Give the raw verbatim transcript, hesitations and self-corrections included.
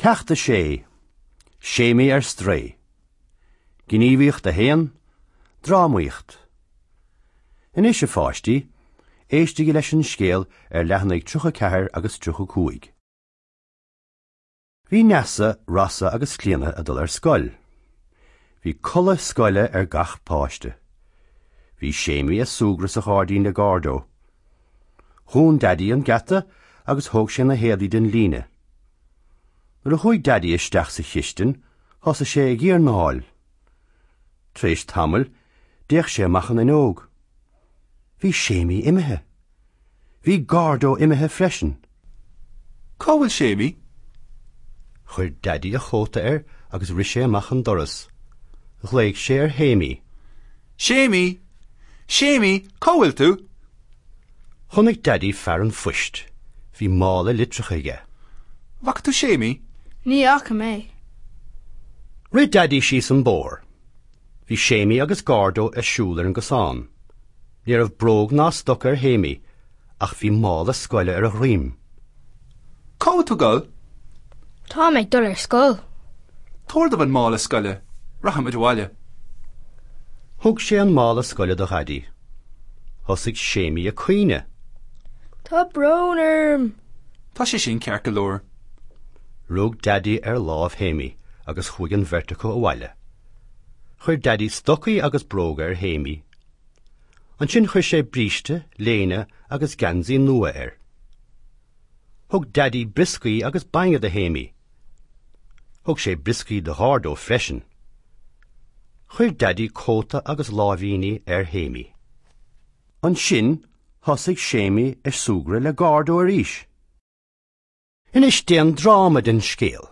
Ceachta sé, séimi ar stray. Gníomhaíocht a héan, drámaíocht. In is a fáistí, éistí leis an scéal ar leithnaigh trúcha ceathair agus trúcha cúig. Bhí neasa, rasa agus cléana a dul ar scoil. Bhí colla scoile ar gach páiste. Bhí séimi a súgras a chádaí na gárdó. Thún daddy an gata agus thóg sé na héadaí den líne. Nuair a chuig daddy isteach sa chiistin, thosa sé ag ar náil. Tréis tamil, déach sé machchan in óg. Bhí séimi imithe. Bhí gárdó imithe freisin. Cá bhfuil séimi? Chuir daddy a chóta ar agus ri sé machchan doras. Ghlaig sé ar héimi. Séimi! Séimi! Cá bhfuil tú? Chonnig daddy fear an fuist. Bhí mála litricha ige. Bhac tú séimi? Ní acha mé. Rid daddy síos an bór. Bhí séimi agus gárdó a siúlar an gosán. Ní raibh bróg ná stoc ar héimi, ach bhí mála scoile ar a ghriam. Cá bhfuil tú gáil? Tá méid dul ar scoil. Tóir an mála scoile. Racham a dháile. Thug sé an mála scoile do chadí. Thosaigh séimi a cuine. Tá brónarm. Tá sé sin cearc go leor. Rúg daddy ar lámh héimi agus chuig an vertico a bhaile. Chuir daddy stocaí agus bróga ar héimi. An sin chuir sé bríste, léine agus gansaí nua ar. Thug daddy briscaí agus bainge de héimi. Thug sé briscaí de hárdó freisin. Chuir daddy cóta agus lámhíní ar héimi. An sin thosaigh séimi ar súgra le gárdó ar ís. Inis déan dráma den scéal.